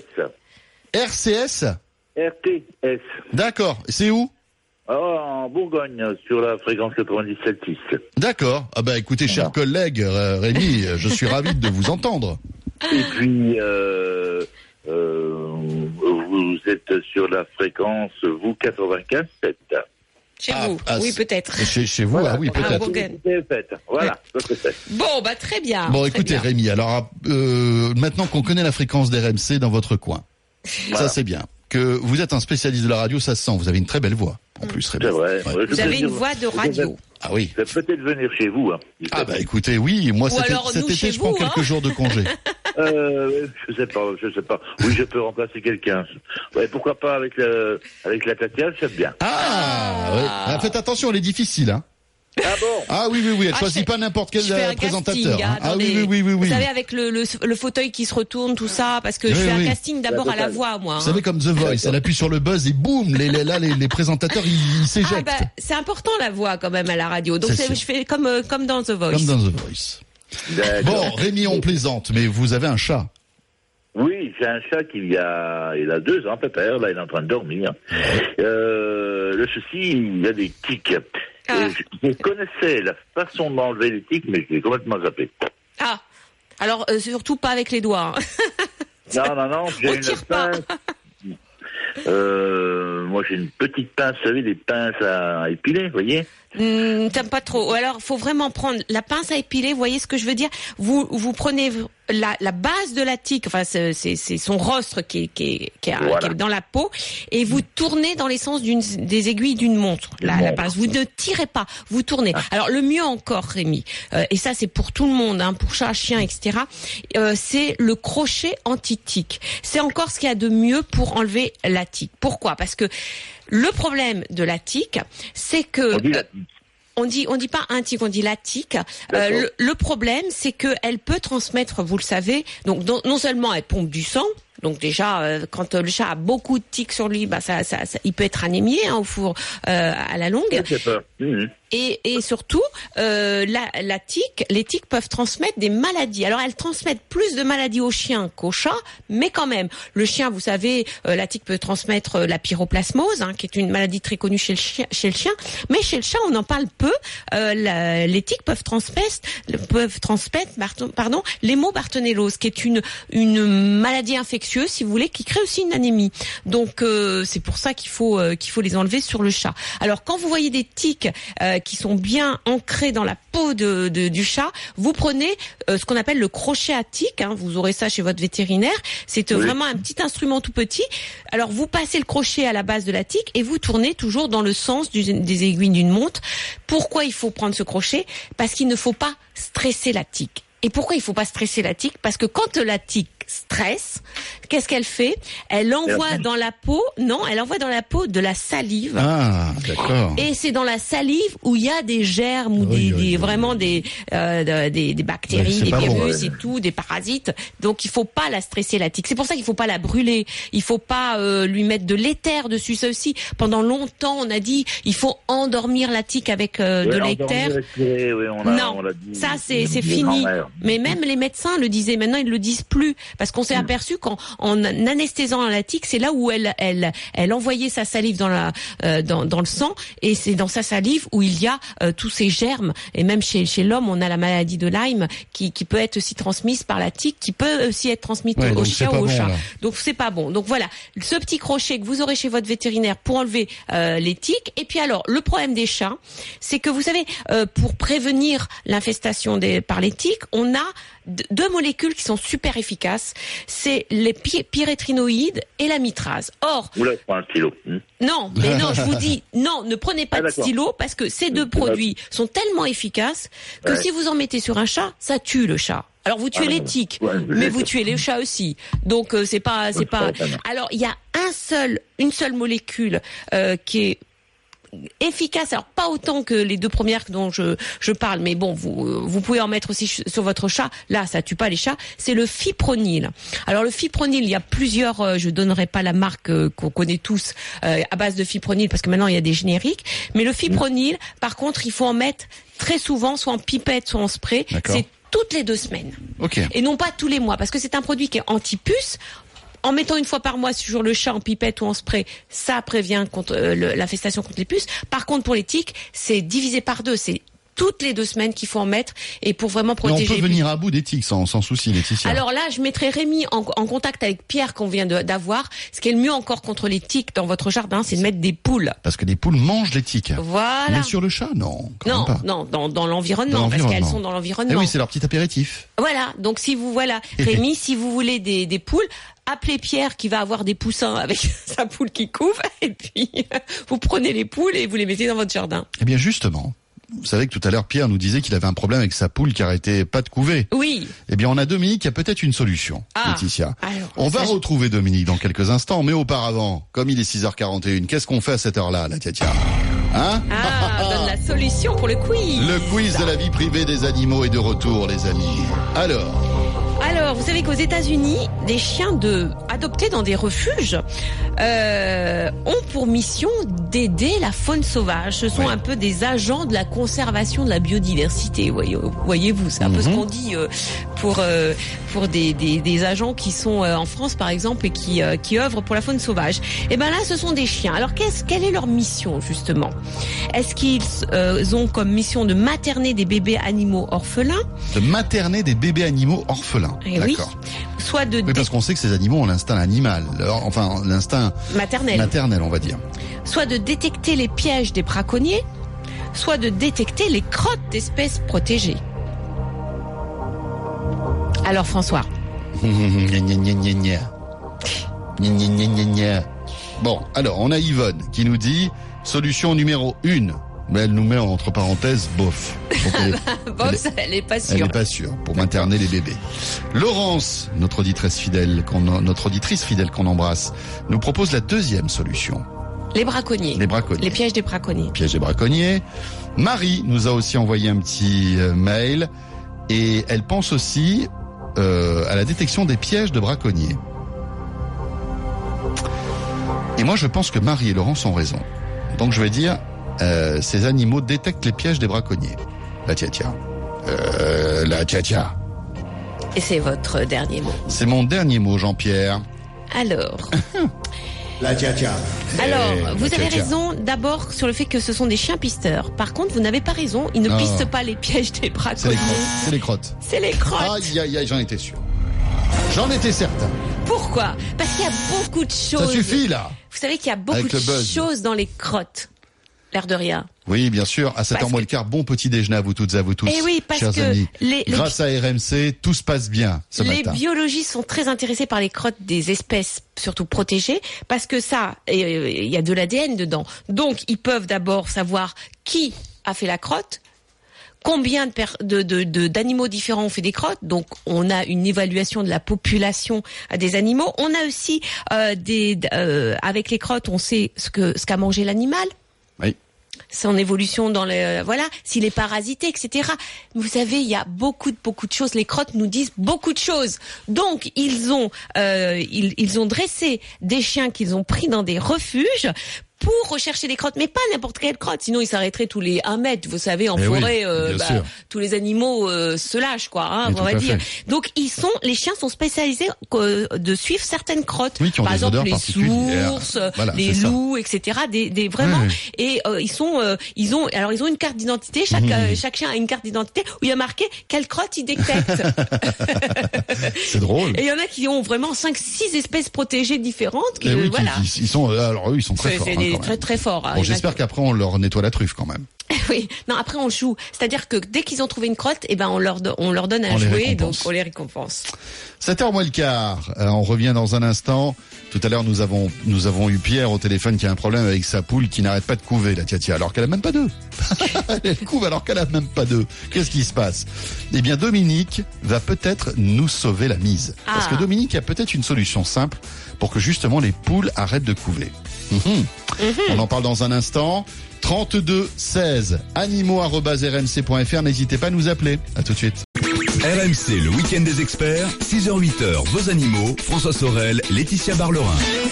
R C S R T S. D'accord. C'est où? Oh, en Bourgogne, sur la fréquence quatre-vingt-dix-sept six. D'accord. Ah bah écoutez, cher collègue euh, Rémi, je suis ravi de vous entendre. Et puis, euh, euh, vous êtes sur la fréquence, vous, quatre-vingt-quinze sept. Chez ah, vous, ah, oui peut-être. Chez, chez vous, voilà. Ah oui peut-être. Ah, voilà, ouais. Bon, bah très bien. Bon, très écoutez bien. Rémi, alors euh, maintenant qu'on connaît la fréquence d'R M C dans votre coin, voilà. Ça c'est bien. Que vous êtes un spécialiste de la radio, ça se sent. Vous avez une très belle voix, en plus. Rémi. C'est vrai. Ouais. Ouais, vous avez une voix de radio. Ah oui. Je vais peut-être venir chez vous. Hein, ah bah écoutez, oui, moi cet, alors, cet nous, été je prends vous, quelques hein. jours de congé. Euh, je sais pas, je sais pas. Oui, je peux remplacer quelqu'un. Ouais, pourquoi pas avec le, avec la Tatiana, j'aime bien. Ah, ah. Ouais. Ah, faites attention, elle est difficile, hein. Ah bon? Ah oui, oui, oui, elle ah, choisit je, pas n'importe quel un présentateur. casting, hein. Ah attendez, oui, oui, oui, oui, oui. Vous savez, avec le, le, le fauteuil qui se retourne, tout ça, parce que oui, je fais oui. un casting d'abord à la voix, moi. Hein. Vous savez, comme The Voice, elle appuie sur le buzz et boum, les, les, là, les, les présentateurs, ils, ils s'éjectent. Ah bah, c'est important la voix quand même à la radio. Donc c'est c'est, je fais comme, euh, comme dans The Voice. Comme dans The Voice. Bon, Rémi, on plaisante, mais vous avez un chat. Oui, j'ai un chat qui il a, il a deux ans, pépère, là il est en train de dormir. Euh, le souci, il a des tics. Ah. Je, je connaissais la façon d'enlever les tics, mais je l'ai complètement zappé. Ah, alors euh, surtout pas avec les doigts. non, non, non, j'ai On une tire pas. pince. Euh, moi j'ai une petite pince, vous savez, des pinces à épiler, vous voyez. Mmh, t'aimes pas trop. Alors, faut vraiment prendre la pince à épiler. Vous voyez ce que je veux dire? Vous, vous prenez la, la base de la tique. Enfin, c'est, c'est, c'est son rostre qui est, qui est, qui est, voilà. qui est dans la peau, et vous tournez dans les sens d'une, des aiguilles d'une montre. La, la pince. Vous ne tirez pas. Vous tournez. Ah. Alors, le mieux encore, Rémi, euh, et ça c'est pour tout le monde, hein, pour chat, chien, et cetera. Euh, c'est le crochet anti-tique. C'est encore ce qu'il y a de mieux pour enlever la tique. Pourquoi? Parce que le problème de la tique, c'est que on dit, la... on dit on dit pas un tique, on dit la tique. Euh, le, le problème, c'est que elle peut transmettre, vous le savez, donc non, non seulement elle pompe du sang. Donc déjà, euh, quand euh, le chat a beaucoup de tiques sur lui, bah ça, ça, ça il peut être anémié hein, au four euh, à la longue. Je sais pas. Mmh. Et, et surtout, euh, la, la tique, les tiques peuvent transmettre des maladies. Alors, elles transmettent plus de maladies aux chiens qu'aux chats, mais quand même, le chien, vous savez, euh, la tique peut transmettre euh, la pyroplasmose, hein, qui est une maladie très connue chez le chien. Chez le chien, mais chez le chat, on en parle peu. Euh, la, les tiques peuvent transmettre, peuvent transmettre, pardon, l'hémobartonellose, qui est une une maladie infectieuse, si vous voulez, qui crée aussi une anémie. Donc, euh, c'est pour ça qu'il faut euh, qu'il faut les enlever sur le chat. Alors, quand vous voyez des tiques euh, qui sont bien ancrées dans la peau de, de du chat, vous prenez euh, ce qu'on appelle le crochet à tique. Hein, vous aurez ça chez votre vétérinaire. C'est euh, oui. vraiment un petit instrument tout petit. Alors, vous passez le crochet à la base de la tique et vous tournez toujours dans le sens du, des aiguilles d'une montre. Pourquoi il faut prendre ce crochet? Parce qu'il ne faut pas stresser la tique. Et pourquoi il faut pas stresser la tique? Parce que quand la tique stresse, qu'est-ce qu'elle fait? Elle envoie dans la peau, non, elle envoie dans la peau de la salive. Ah, d'accord. Et c'est dans la salive où il y a des germes ou oui, des, oui, des oui, vraiment oui. des, euh, des des bactéries, oui, des virus bon, ouais. et tout, des parasites. Donc il faut pas la stresser la tique. C'est pour ça qu'il faut pas la brûler. Il faut pas euh, lui mettre de l'éther dessus. Ça aussi, pendant longtemps, on a dit il faut endormir la tique avec euh, oui, de l'éther. Oui, on a, non, on l'a dit, ça c'est c'est fini. Mais même les médecins le disaient. Maintenant ils le disent plus. Parce qu'on s'est aperçu qu'en en anesthésant la tique, c'est là où elle elle elle envoyait sa salive dans la euh, dans dans le sang, et c'est dans sa salive où il y a euh, tous ces germes. Et même chez chez l'homme, on a la maladie de Lyme qui qui peut être aussi transmise par la tique, qui peut aussi être transmise ouais, au chien ou au bon, chat. Là. Donc c'est pas bon. Donc voilà, ce petit crochet que vous aurez chez votre vétérinaire pour enlever euh, les tiques. Et puis alors, le problème des chats, c'est que vous savez, euh, pour prévenir l'infestation des par les tiques, on a deux molécules qui sont super efficaces, c'est les py- pyrétrinoïdes et la mitrase. Or, vous l'avez pris un stylo. Hmm. Non, mais non, je vous dis, non, ne prenez pas ah, de stylo parce que ces deux produits sont tellement efficaces que ouais. si vous en mettez sur un chat, ça tue le chat. Alors vous tuez ah, les tiques, ouais, mais vous tuez les chats aussi. Donc euh, c'est pas, c'est pas. Alors il y a un seul, une seule molécule euh, qui est efficace, alors pas autant que les deux premières dont je je parle, mais bon, vous vous pouvez en mettre aussi sur votre chat. Là, ça tue pas les chats. C'est le fipronil. Alors le fipronil, il y a plusieurs. Euh, je donnerai pas la marque euh, qu'on connaît tous euh, à base de fipronil parce que maintenant il y a des génériques. Mais le fipronil, par contre, il faut en mettre très souvent, soit en pipette, soit en spray. D'accord. C'est toutes les deux semaines. Okay. Et non pas tous les mois, parce que c'est un produit qui est anti-puce. En mettant une fois par mois sur le chat en pipette ou en spray, ça prévient contre euh, le, l'infestation contre les puces. Par contre, pour les tiques, c'est divisé par deux. C'est toutes les deux semaines qu'il faut en mettre, et pour vraiment protéger. Mais on peut venir à bout des tiques sans, sans souci, Laetitia. Alors là, je mettrai Rémi en, en contact avec Pierre qu'on vient de, d'avoir. Ce qui est le mieux encore contre les tiques dans votre jardin, c'est de mettre des poules. Parce que les poules mangent les tiques. Voilà. Mais sur le chat, non. Quand non, même pas. non, dans, dans l'environnement, dans l'environnement, parce qu'elles sont dans l'environnement. Eh oui, c'est leur petit apéritif. Voilà. Donc si vous, voilà, Rémi, si vous voulez des, des poules, appelez Pierre qui va avoir des poussins avec sa poule qui couve, et puis vous prenez les poules et vous les mettez dans votre jardin. Eh bien justement, vous savez que tout à l'heure Pierre nous disait qu'il avait un problème avec sa poule qui arrêtait pas de couver. Oui. Eh bien on a Dominique qui a peut-être une solution, ah, Laetitia. Alors, on va je... retrouver Dominique dans quelques instants, mais auparavant, comme il est six heures quarante et une, qu'est-ce qu'on fait à cette heure-là, la Tiatia? Hein? Ah, on donne la solution pour le quiz. Le quiz de la vie privée des animaux est de retour, les amis. Alors... Alors, vous savez qu'aux États-Unis, des chiens de adoptés dans des refuges euh, ont pour mission d'aider la faune sauvage. Ce sont oui. un peu des agents de la conservation de la biodiversité. Voyez, voyez-vous, c'est un mm-hmm. peu ce qu'on dit euh, pour euh, pour des, des des agents qui sont euh, en France, par exemple, et qui euh, qui œuvrent pour la faune sauvage. Et ben là, ce sont des chiens. Alors, qu'est-ce quelle est leur mission justement? Est-ce qu'ils euh, ont comme mission de materner des bébés animaux orphelins? De materner des bébés animaux orphelins. Et oui. Soit de oui, parce qu'on sait que ces animaux ont l'instinct animal, enfin l'instinct maternel. maternel, on va dire. Soit de détecter les pièges des braconniers, soit de détecter les crottes d'espèces protégées. Alors François. Bon, alors on a Yvonne qui nous dit solution numéro une. Mais elle nous met entre parenthèses bof. Elle, bof, elle est, elle est pas sûre. Elle est pas sûre pour materner les bébés. Laurence, notre auditrice fidèle, qu'on, notre auditrice fidèle qu'on embrasse, nous propose la deuxième solution. Les braconniers. Les braconniers. Les pièges des braconniers. Pièges des braconniers. Marie nous a aussi envoyé un petit euh, mail et elle pense aussi euh, à la détection des pièges de braconniers. Et moi, je pense que Marie et Laurence ont raison. Donc je vais dire euh, ces animaux détectent les pièges des braconniers. La tia-tia. Euh, la tia-tia. Et c'est votre dernier mot. C'est mon dernier mot, Jean-Pierre. Alors... La tia-tia. Alors, Eh, vous la avez tia-tia. raison d'abord sur le fait que ce sont des chiens pisteurs. Par contre, vous n'avez pas raison, ils ne Oh. pistent pas les pièges des C'est les braconniers. crottes. C'est les crottes. C'est les crottes. Aïe, aïe, aïe, j'en étais sûr. J'en étais certain. Pourquoi? Parce qu'il y a beaucoup de choses. Ça suffit, là. Vous savez qu'il y a beaucoup Avec le de buzz. choses dans les crottes. L'air de rien. Oui, bien sûr. À sept heures Parce moins le quart, bon petit déjeuner à vous toutes et à vous tous. Eh oui, parce chers que amis. les- les- Grâce à R M C, tout se passe bien ce Les matin. biologistes sont très intéressés par les crottes des espèces, surtout protégées, parce que ça, euh, il y a de l'A D N dedans. Donc, ils peuvent d'abord savoir qui a fait la crotte, combien de, per- de, de, de- d'animaux différents ont fait des crottes. Donc, on a une évaluation de la population des animaux. On a aussi euh, des, euh, avec les crottes, on sait ce que ce qu'a mangé l'animal. Oui. Son évolution dans le voilà, s'il est parasité, et cetera. Vous savez, il y a beaucoup de beaucoup de choses. Les crottes nous disent beaucoup de choses. Donc ils ont euh, ils, ils ont dressé des chiens qu'ils ont pris dans des refuges pour rechercher des crottes, mais pas n'importe quelle crotte, sinon ils s'arrêteraient tous les un mètre, vous savez, en Eh oui, forêt, euh, bien bah, sûr. tous les animaux euh, se lâchent, quoi, hein, Oui, on tout va à dire. fait. Donc ils sont, les chiens sont spécialisés euh, de suivre certaines crottes, Oui, qui ont par des exemple odeurs les particulières. sources, Voilà, les c'est ça. loups, et cetera. Des, des vraiment, Oui, et euh, ils sont, euh, ils ont, alors ils ont une carte d'identité. Chaque Mmh. euh, chaque chien a une carte d'identité où il y a marqué quelle crotte il détecte. C'est drôle. Et il y en a qui ont vraiment cinq, six espèces protégées différentes. Qui, Et oui, euh, qui- voilà. qui- ils sont, alors eux, ils sont très C'est forts. c'est hein, des quand très même. très forts. hein. Bon, Il y en a j'espère qui- qu'après on leur nettoie la truffe quand même. Oui. Non, après on joue. C'est-à-dire que dès qu'ils ont trouvé une crotte, eh ben on leur do- on leur donne un On les jouet, donc récompense. on les récompense. sept heures moins le quart. Euh, on revient dans un instant. Tout à l'heure, nous avons, nous avons eu Pierre au téléphone qui a un problème avec sa poule qui n'arrête pas de couver, la tia-tia, alors qu'elle a même pas d'œufs. Elle couve alors qu'elle a même pas d'œufs. Qu'est-ce qui se passe? Eh bien, Dominique va peut-être nous sauver la mise. Parce Ah. que Dominique a peut-être une solution simple pour que justement les poules arrêtent de couver. Mhm. On en parle dans un instant. trente-deux seize animaux arobase r m c point f r. N'hésitez pas à nous appeler. À tout de suite. R M C, le week-end des experts, six heures huit heures, vos animaux, François Sorel, Laetitia Barlerin.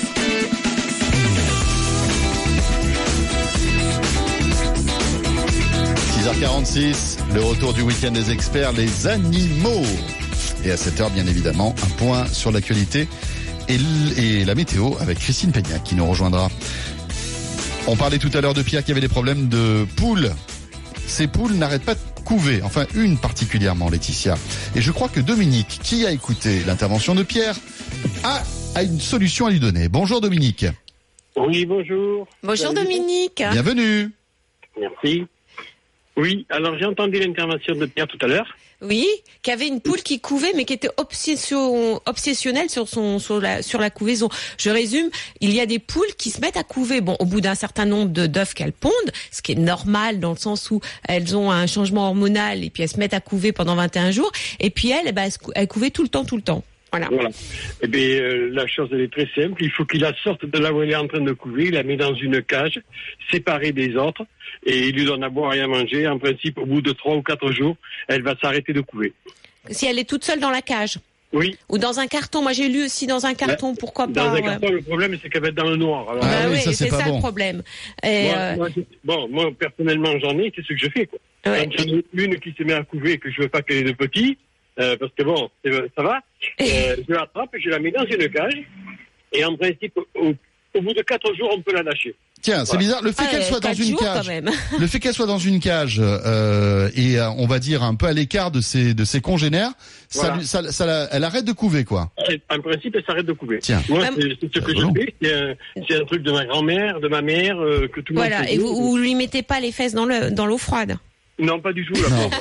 six heures quarante-six, le retour du week-end des experts, les animaux. Et à sept heures, bien évidemment, un point sur l'actualité et, l- et la météo avec Christine Peignac qui nous rejoindra. On parlait tout à l'heure de Pierre qui avait des problèmes de poules. Ces poules n'arrêtent pas de couver, enfin une particulièrement, Laetitia. Et je crois que Dominique, qui a écouté l'intervention de Pierre, a, a une solution à lui donner. Bonjour Dominique, Oui, bonjour. Bonjour Salut. Dominique. bienvenue. Merci. Oui, alors j'ai entendu l'intervention de Pierre tout à l'heure. Oui, qui avait une poule qui couvait, mais qui était obsession, obsessionnelle sur son, sur la, sur la couvaison. Je résume, il y a des poules qui se mettent à couver. Bon, au bout d'un certain nombre de d'œufs qu'elles pondent, ce qui est normal dans le sens où elles ont un changement hormonal et puis elles se mettent à couver pendant vingt et un jours. Et puis elles, eh ben, elles, se cou- elles couvaient tout le temps, tout le temps. Voilà. Voilà. Eh bien, euh, la chose, elle est très simple. Il faut qu'il la sorte de là où elle est en train de couver, il la met dans une cage, séparée des autres, et il lui donne à boire et à manger. En principe, au bout de trois ou quatre jours, elle va s'arrêter de couver. Si elle est toute seule dans la cage. Oui. Ou dans un carton. Moi, j'ai lu aussi dans un carton. Pourquoi Dans pas un ouais. carton, le problème, c'est qu'elle va être dans le noir. Alors, Ah Bah oui, ouais, ça, c'est c'est pas ça bon. le problème. Et, moi, euh, moi, je- bon, moi, personnellement, j'en ai, c'est ce que je fais, quoi. ouais. Quand j'en ai une qui se met à couver et que je veux pas qu'elle ait de petits, euh, parce que bon, c'est- ça va, euh, je l'attrape, je la mets dans une cage, et en principe, au, au bout de quatre jours, on peut la lâcher. Tiens, c'est bizarre, le fait Ah, qu'elle soit dans quatre une jours, cage. quand même. Le fait qu'elle soit dans une cage euh, et euh, on va dire un peu à l'écart de ses de ses congénères, ça, Voilà. lui- ça, ça la- elle arrête de couver quoi. Et En principe, elle s'arrête de couver. Tiens. Moi, Même- c'est c'est ce que Rigolo. je fais. C'est un, c'est un truc de ma grand-mère, de ma mère, euh, que tout le monde Voilà. faisait. Et vous, vous lui mettez pas les fesses dans le, dans l'eau froide. Non, pas du tout, là. Non.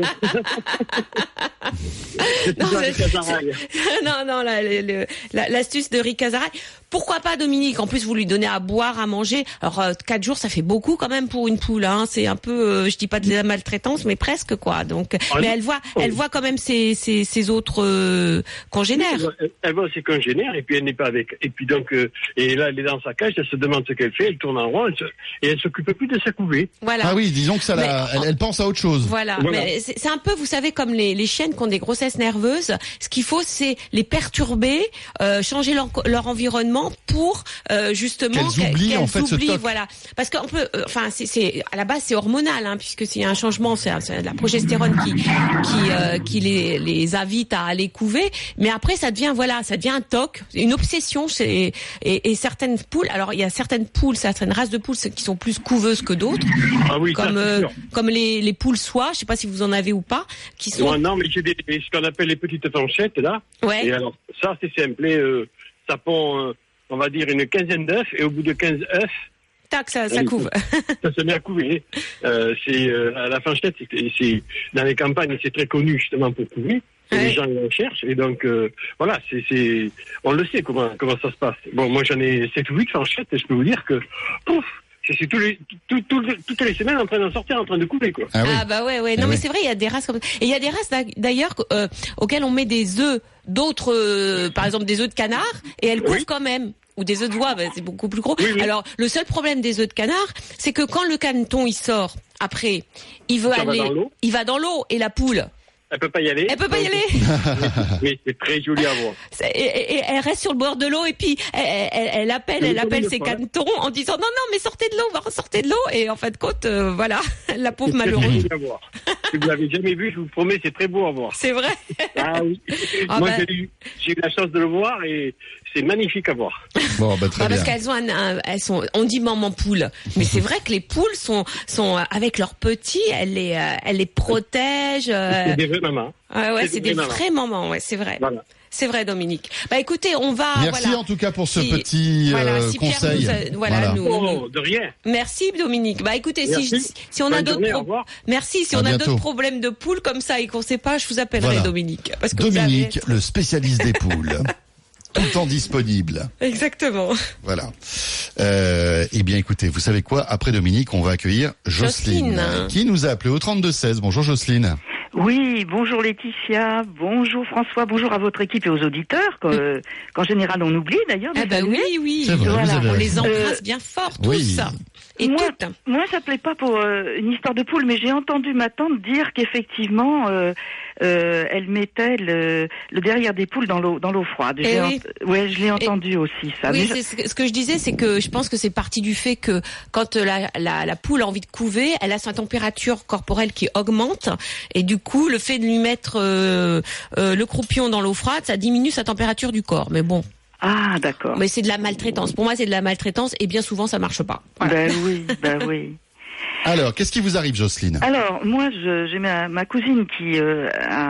C'est Non, tout c'est- avec Casaraï. non, non, la- le- le- la- l'astuce de Rick Azaray. Pourquoi pas, Dominique? En plus, vous lui donnez à boire, à manger. Alors, euh, quatre jours, ça fait beaucoup quand même pour une poule. Hein. C'est un peu, euh, je dis pas de la maltraitance, mais presque quoi. Donc, Ah, mais non. elle voit, elle voit quand même ses, ses, ses autres euh, congénères. Elle- Elle voit ses congénères et puis elle n'est pas avec. Et puis donc, euh, et là, elle est dans sa cage, elle se demande ce qu'elle fait, elle tourne en rond, elle se- et elle s'occupe plus de sa couvée. Voilà. Ah oui, disons que ça la, Mais- elle, elle pense à autre chose. Voilà, Voilà. mais c'est, c'est un peu, vous savez, comme les, les chiennes qui ont des grossesses nerveuses. Ce qu'il faut, c'est les perturber, euh, changer leur, leur environnement pour euh, justement Qu'elles oublient, qu'elles en fait, ce oublient, toc. voilà. Parce qu'on peut, euh, enfin, c'est, c'est à la base c'est hormonal, hein, puisque s'il y a un changement, c'est, c'est la progestérone qui qui euh, qui les les invite à aller couver. Mais après, ça devient voilà, ça devient un toc, une obsession chez et, et certaines poules. Alors il y a certaines poules, certaines races de poules qui sont plus couveuses que d'autres, Ah oui, ça, comme c'est euh, sûr. comme les les poules soie. Je sais pas si vous en avez ou pas, qui sont Non, non, mais j'ai des, ce qu'on appelle les petites fanchettes, là. ouais. Et alors, ça, c'est simple. Et, euh, ça pond, euh, on va dire, une quinzaine d'œufs. Et au bout de quinze œufs, Tac, ça, ça Oui. couvre. ça se met à couver. Euh, c'est, euh, la fanchette, c'est, c'est, dans les campagnes, c'est très connu, justement, pour couver. Et Ouais. les gens en cherchent. Et donc, euh, voilà, c'est, c'est, on le sait comment, comment ça se passe. Bon, moi, j'en ai sept ou huit fanchettes. Et je peux vous dire que, pouf, je suis tous les, tout, tout, toutes les semaines en train d'en sortir, en train de couver, quoi. Ah oui. Ah bah ouais ouais Eh non mais oui. c'est vrai, il y a des races comme ça. Et il y a des races d'a- d'ailleurs euh, auxquelles on met des œufs d'autres euh, par exemple des œufs de canard et elles couvent Oui. quand même, ou des œufs de oie, bah, c'est beaucoup plus gros. Oui, oui. Alors le seul problème des œufs de canard, c'est que quand le caneton il sort après, il veut Ça va aller dans l'eau. il va dans l'eau et la poule, Elle peut pas y aller. elle peut pas y Donc, aller. Mais c'est très joli à voir. C'est- Et, et- et elle reste sur le bord de l'eau et puis elle, elle, elle appelle, C'est elle une appelle commune ses de fois, hein. canetons en disant non non mais sortez de l'eau, sortez de l'eau, et en fait de compte euh, voilà la pauvre C'est très malheureuse. joli à voir. Si vous l'avez jamais vu, je vous promets, c'est très beau à voir. C'est vrai. Ah oui. Ah Moi, bah. j'ai, eu, j'ai eu la chance de le voir et c'est magnifique à voir. Bon, bah, très Ah, bien. parce qu'elles ont un, un- elles sont, on dit maman poule, mais c'est vrai que les poules sont, sont euh, avec leurs petits, elles les, euh, elles les protègent. euh, C'est des vraies mamans. ouais, ouais, c'est c'est des des vraies vrais mamans, ouais, c'est vrai. Voilà. C'est vrai, Dominique. Bah écoutez, on va. Merci voilà. en tout cas pour ce Si- petit voilà, euh, si Pierre conseil. nous a- voilà, Voilà. nous- Oh, de rien. Merci Dominique. Bah écoutez, si, Merci. si on a Bonne d'autres journée, au pro- revoir. merci, si À on a bientôt. d'autres problèmes de poules comme ça et qu'on sait pas, je vous appellerai Voilà. Dominique. Parce que vous Dominique, avez- le spécialiste des poules. Tout le temps disponible. Exactement. Voilà. Euh, eh bien, écoutez, vous savez quoi? Après Dominique, on va accueillir Jocelyne, Jocelyne. qui nous a appelé au trente-deux seize. Bonjour Jocelyne. Oui, bonjour Laetitia, bonjour François, bonjour à votre équipe et aux auditeurs, qu'en euh, qu'en général on oublie d'ailleurs. de Ah bah saluer. oui, oui. C'est vrai, Voilà. vous avez On raison. les embrasse Euh, bien fort tous. oui. Et Moi, toutes. moi, ça plaît pas pour euh, une histoire de poule, mais j'ai entendu ma tante dire qu'effectivement, euh, euh, elle mettait le, le derrière des poules dans l'eau, dans l'eau froide. Eh J'ai oui. ent- Ouais, je l'ai entendu aussi ça. Oui, Mais c'est ce que, ce que je disais, c'est que je pense que c'est parti du fait que quand la, la, la poule a envie de couver, elle a sa température corporelle qui augmente, et du coup, le fait de lui mettre euh, euh, le croupion dans l'eau froide, ça diminue sa température du corps. Mais bon, Ah, d'accord. mais c'est de la maltraitance. Pour moi, c'est de la maltraitance, et bien souvent, ça marche pas. Voilà. Ben oui, ben oui. Alors, qu'est-ce qui vous arrive, Jocelyne? Alors, moi, je- j'ai ma, ma cousine qui euh,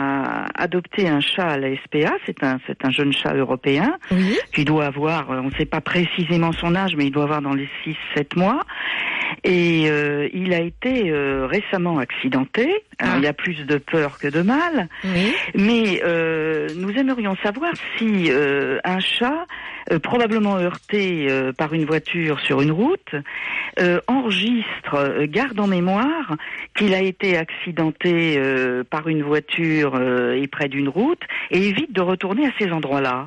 a adopté un chat à la S P A. C'est un, c'est un jeune chat européen Oui. qui doit avoir, euh, on ne sait pas précisément son âge, mais il doit avoir dans les six sept mois. Et euh, il a été euh, récemment accidenté. Alors, Ah. il y a plus de peur que de mal. Oui. Mais euh, nous aimerions savoir si euh, un chat, euh, probablement heurté euh, par une voiture sur une route, euh, enregistre, euh, garde en mémoire qu'il a été accidenté euh, par une voiture euh, et près d'une route, et évite de retourner à ces endroits-là.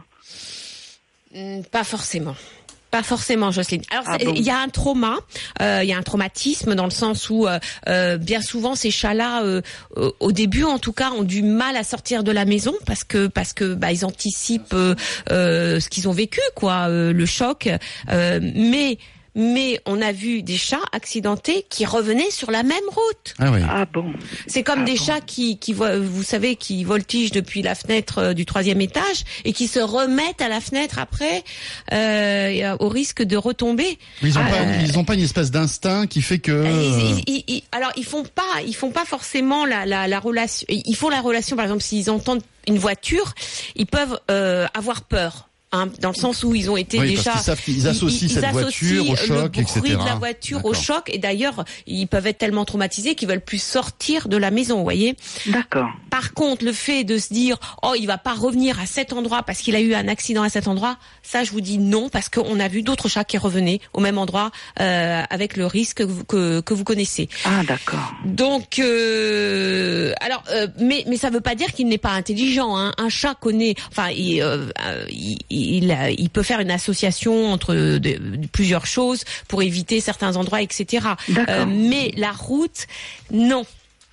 Hmm, Pas forcément. Pas forcément, Jocelyne. Alors, Ah c'est- il bon y a un trauma, euh, il y a un traumatisme dans le sens où, euh, euh, bien souvent, ces chats-là, euh, euh, au début, en tout cas, ont du mal à sortir de la maison parce que parce que bah, ils anticipent euh, euh, ce qu'ils ont vécu, quoi, euh, le choc. Euh, mais mais on a vu des chats accidentés qui revenaient sur la même route. Ah oui. Ah bon. C'est comme Ah des bon. chats qui, qui, vo- vous savez, qui voltigent depuis la fenêtre euh, du troisième étage et qui se remettent à la fenêtre après, euh, et, euh, au risque de retomber. Ils ont Ah, pas, euh, ils ont pas une espèce d'instinct qui fait que. Ils- ils- ils- ils- alors ils font pas, ils font pas forcément la, la, la relation. Ils font la relation, par exemple, s'ils entendent une voiture, ils peuvent euh, avoir peur. Hein, dans le sens où ils ont été Oui, déjà, parce qu'ils savent qu'ils associent cette voiture au choc, le et cetera. bruit de la voiture au D'accord. choc, et d'ailleurs ils peuvent être tellement traumatisés qu'ils veulent plus sortir de la maison, vous voyez. D'accord. Par contre, le fait de se dire oh il va pas revenir à cet endroit parce qu'il a eu un accident à cet endroit, ça je vous dis non, parce qu'on a vu d'autres chats qui revenaient au même endroit euh, avec le risque que vous, que, que vous connaissez. Ah d'accord. Donc, euh, alors, euh, mais mais ça veut pas dire qu'il n'est pas intelligent. Hein. Un chat connaît, enfin, il, euh, euh, il, il, a- il peut faire une association entre de- de plusieurs choses pour éviter certains endroits, et cetera. D'accord. mais la route, non.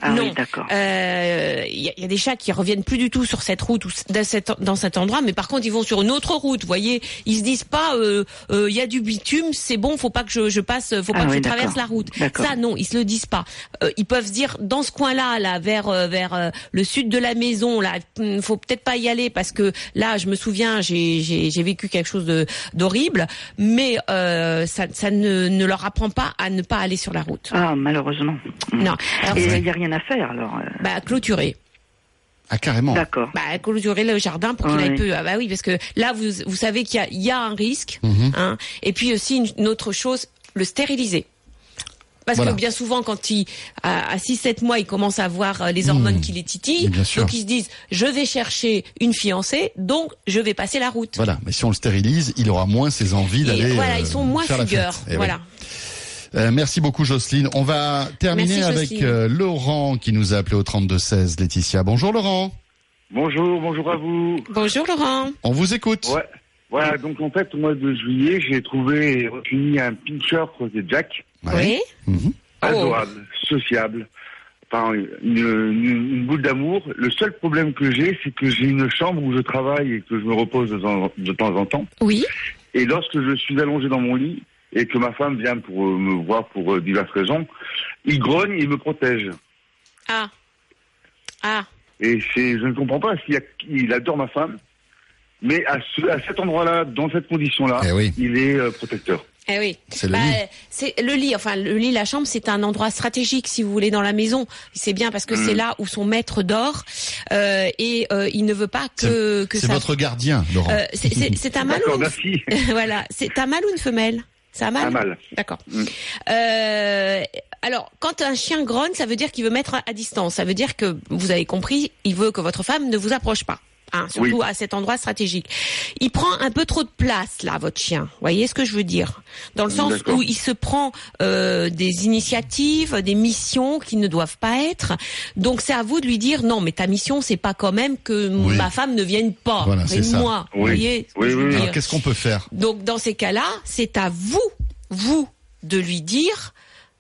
Ah non. oui, d'accord. Il euh, y, a, y a des chats qui reviennent plus du tout sur cette route ou dans cet, dans cet endroit, mais par contre ils vont sur une autre route. Vous voyez, ils se disent pas, il euh, euh, y a du bitume, c'est bon, faut pas que je, je passe, faut pas ah que oui, je d'accord. traverse la route. D'accord. Ça non, ils se le disent pas. Euh, ils peuvent se dire dans ce coin-là, là, vers euh, vers euh, le sud de la maison, là, faut peut-être pas y aller parce que là, je me souviens, j'ai j'ai, j'ai vécu quelque chose de d'horrible, mais euh, ça ça ne ne leur apprend pas à ne pas aller sur la route. Ah malheureusement. Non. Alors, Et il y a rien à faire alors. euh. Bah clôturer. Ah, carrément. D'accord. Bah, clôturer le jardin pour qu'il Oui. aille peu. Ah bah oui, parce que là, vous, vous savez qu'il y a, il y a un risque. Mhm. Hein. Et puis aussi une, une autre chose, le stériliser. Parce Voilà. que bien souvent, quand il à, à six sept mois, il commence à avoir les hormones Mmh. qui les titillent. Bien sûr. Donc ils se disent, je vais chercher une fiancée, donc je vais passer la route. Voilà, mais si on le stérilise, il aura moins ses envies Et d'aller. voilà, euh, ils sont moins faire la fugueurs. fête. Eh Voilà. oui. Euh, merci beaucoup Jocelyne. On va terminer Merci, avec Jocelyne. euh, Laurent qui nous a appelé au trente-deux seize. Laetitia, bonjour Laurent. Bonjour, bonjour à vous. Bonjour Laurent. On vous écoute. Ouais. Voilà, donc en fait, au mois de juillet, j'ai trouvé et recueilli un pincher croisé Jack, Oui. Mhm. adorable, sociable, enfin, une, une, une boule d'amour. Le seul problème que j'ai, c'est que j'ai une chambre où je travaille et que je me repose de temps, de temps en temps. Oui. Et lorsque je suis allongé dans mon lit et que ma femme vient pour euh, me voir pour euh, diverses raisons, il grogne et me protège. Ah. Ah. Et c'est, je ne comprends pas s'il a- il adore ma femme, mais à, ce, à cet endroit-là, dans cette condition-là, Eh oui. il est euh, protecteur. Eh oui. C'est le Bah, lit. c'est le lit. Enfin, le lit, la chambre, c'est un endroit stratégique, si vous voulez, dans la maison. C'est bien parce que Mmh. c'est là où son maître dort euh, et euh, il ne veut pas que que C'est ça. votre gardien, Laurent. Euh, c'est, c'est, c'est un mâle D'accord, ou une... merci. voilà, c'est un mâle ou une femelle? C'est un mâle. Un mâle. D'accord. Mm. Euh, alors, quand un chien grogne, ça veut dire qu'il veut mettre à distance. Ça veut dire que vous avez compris, il veut que votre femme ne vous approche pas. Hein, surtout Oui. à cet endroit stratégique. Il prend un peu trop de place là, votre chien. Vous voyez ce que je veux dire? Dans le sens D'accord. où il se prend euh, des initiatives, des missions qui ne doivent pas être. Donc c'est à vous de lui dire non, mais ta mission c'est pas quand même que Oui. ma femme ne vienne pas. Voilà, c'est ça. moi. Vous Oui. voyez ce que Oui, je veux oui, oui. dire? Alors qu'est-ce qu'on peut faire? Donc dans ces cas-là, c'est à vous, vous, de lui dire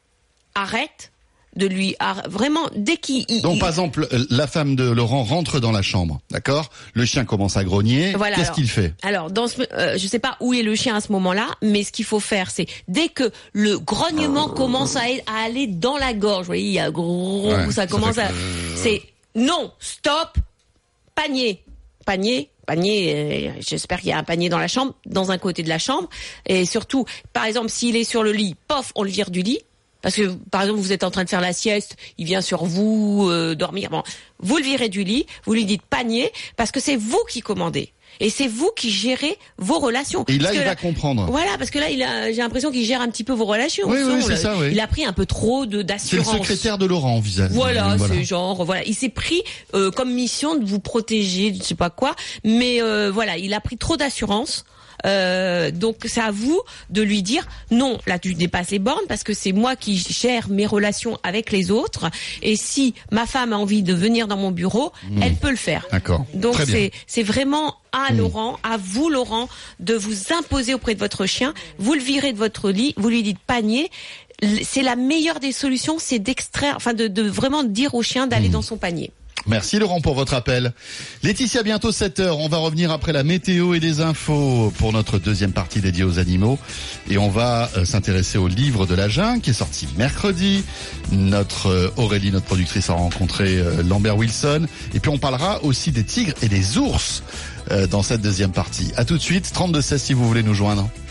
arrête, de lui ar- vraiment dès qu'il il- Donc il- par exemple, euh, la femme de Laurent rentre dans la chambre, d'accord? Le chien commence à grogner. Voilà, Qu'est-ce alors. qu'il fait? Alors, dans ce, euh, je sais pas où est le chien à ce moment-là, mais ce qu'il faut faire, c'est dès que le grognement commence à, à aller dans la gorge, vous voyez, il y a gros, Ouais, ça ça commence fait à, c'est non, stop, panier, panier. Panier, euh, j'espère qu'il y a un panier dans la chambre, dans un côté de la chambre, et surtout, par exemple, s'il est sur le lit, pof, on le vire du lit. Parce que, par exemple, vous êtes en train de faire la sieste, il vient sur vous, euh, dormir. Bon, vous le virez du lit, vous lui dites panier, parce que c'est vous qui commandez. Et c'est vous qui gérez vos relations. Et là, Parce il que va comprendre. Voilà, parce que là, il a, j'ai l'impression qu'il gère un petit peu vos relations. Oui, Au oui, fond, c'est là. ça, oui. Il a pris un peu trop de, C'est le d'assurance. secrétaire de Laurent, vis-à-vis. Voilà, c'est genre, voilà, il s'est pris euh, comme mission de vous protéger, je sais pas quoi, mais euh, voilà, il a pris trop d'assurance. Euh, donc c'est à vous de lui dire non, là tu dépasses les bornes parce que c'est moi qui gère mes relations avec les autres et si ma femme a envie de venir dans mon bureau, Mmh. elle peut le faire. D'accord. Donc Très bien. c'est c'est vraiment à Mmh. Laurent, à vous Laurent, de vous imposer auprès de votre chien. Vous le virez de votre lit, vous lui dites panier. L- C'est la meilleure des solutions, c'est d'extraire, enfin de, de vraiment dire au chien d'aller Mmh. dans son panier. Merci Laurent pour votre appel. Laetitia, bientôt sept heures. On va revenir après la météo et des infos pour notre deuxième partie dédiée aux animaux. Et on va euh, s'intéresser au livre de la jungle qui est sorti mercredi. Notre euh, Aurélie, notre productrice, a rencontré euh, Lambert Wilson. Et puis on parlera aussi des tigres et des ours euh, dans cette deuxième partie. À tout de suite, trente-deux seize si vous voulez nous joindre.